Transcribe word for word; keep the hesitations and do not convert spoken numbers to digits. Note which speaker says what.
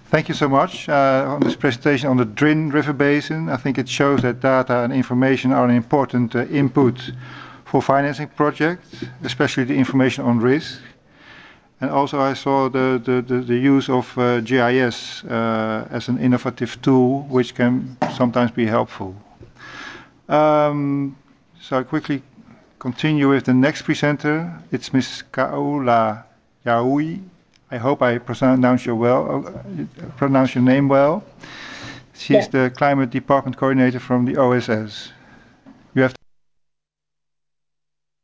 Speaker 1: Thank you so much uh, on this presentation on the Drin River Basin. I think it shows that data and information are an important uh, input for financing projects, especially the information on risk. And also I saw the, the, the, the use of uh, G I S uh, as an innovative tool, which can sometimes be helpful. Um, so I quickly continue with the next presenter. It's Miz Kaola Yaui. I hope I pronounce your well, uh, pronounce your name well. She is
Speaker 2: Yeah.
Speaker 1: the Climate Department Coordinator from the O S S.